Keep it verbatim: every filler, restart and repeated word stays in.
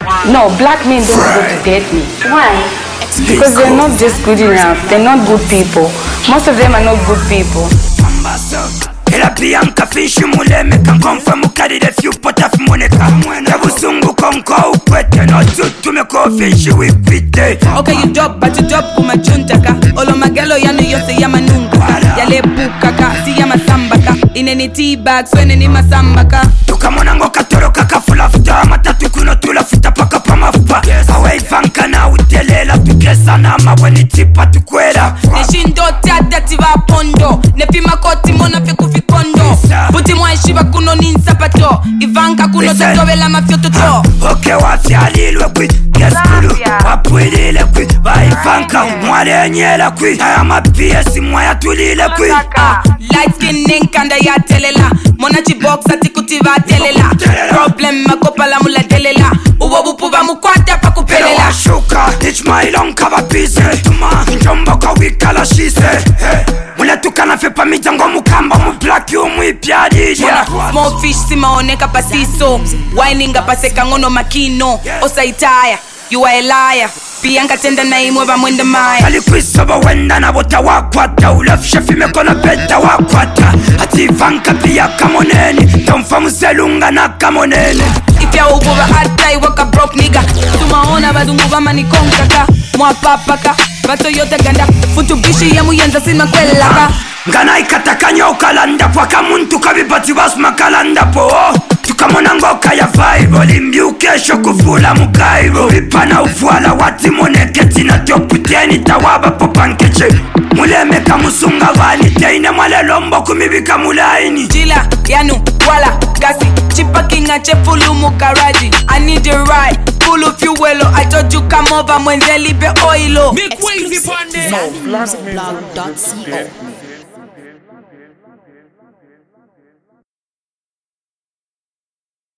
No, black men don't go to date me. Why? Because they're not just good enough. They're not good people. Most of them are not good people. Ela Bianca fishi muleme kan konfa mukari de few pota fumoneka Ebuzungu konko ukwete no tutume ko fishi wipite. Okay, you job but you job kuma chuntaka Olo magelo yanu yose yama nunga Yale bukaka, si yama sambaka Ineni tea bag, swene ni masambaka Tukamona ngoka toroka kafula futa Matatu kuno tula futa paka pa mafupa Awe ivanka na utelela Tukesa na maweni tipa tukwela Nishindo tata tiba pondo Nepima koti mona feku fikondo Buti mwaishiba kuno ninsapato Ivanka kuno tatobela mafioto to Oke wafialilwe kwi Keskulu wapwilile kwi Waivanka mwale nyela kwi Aya mapia si mwaya tulile kwi Light skin ninkanda ya telela Mona chiboxa tikutiva telela Problem makopa la mula telela Uwo bupuba mukwata pa kupelela Washuka, ich mailon kaba pise Tuma, njombo kwa wika la shise Mule tukana fepa mijango mukamba Mublaki umwi piadiji Small fish si maoneka pasiso Wininga paseka ngono makino Osa itaya, you are a liar Piyanka tenda na imweba mwende maya Alikwisoba wenda na bota wakwata Ulafisha fime kono beta wakwata Ati Ivanka pia kamoneni Tomfa muselunga na kamoneni Ifya ububa atai waka broke nigga Tumaona badunguba manikonkaka Mwapapaka, bato yote ganda Funtu bishi ya muyenza sima kwelaka Ngana ikataka nyoka landa Pwaka muntu kabibati basma kalanda po Tukamona ngoka ya vibe Limbiukesho kufula mukaibo Vipana ufuala wati moneke Tina tioputeni tawaba popankeche Mulemeka musunga vani Teine mwale lombo kumibika mulaini Jila, yanu, wala, gasi Chipa kinga chefulu mukaraji I need a ride, full of fuelo I told you come over mwenze libe oilo Make crazy fun Blog dot co